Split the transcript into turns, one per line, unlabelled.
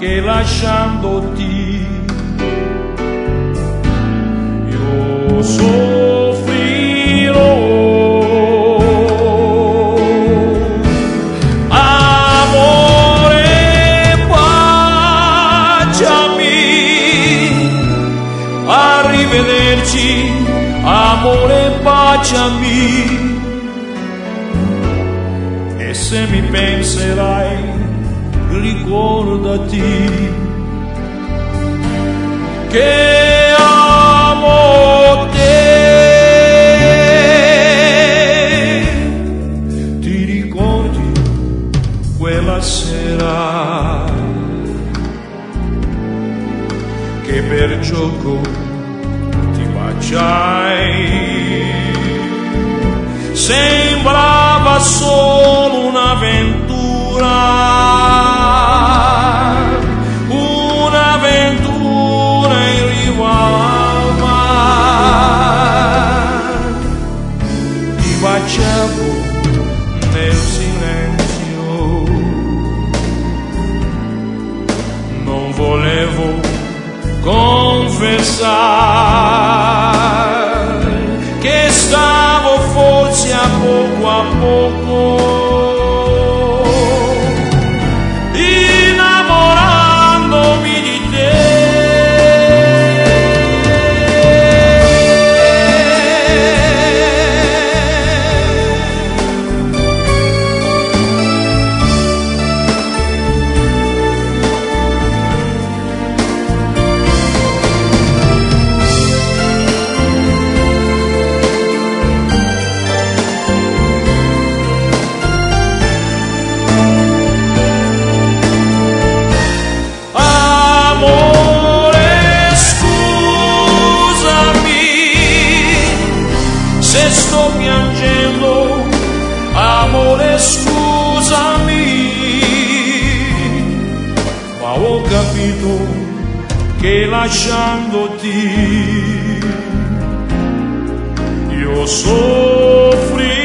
che lasciandoti io soffrirò. Amore, baciami, arrivederci. Amore, baciami, e se mi penserai ricordati che amo te. Ti ricordi quella sera che per gioco ti baciai? Sembrava solo un'avventura, un'avventura in riva al mare. Ti baciavo nel silenzio, non volevo confessare che stavo forse a poco innamorandomi di te. Se sto piangendo, amore, scusami, ma ho capito che lasciandoti io soffrirò.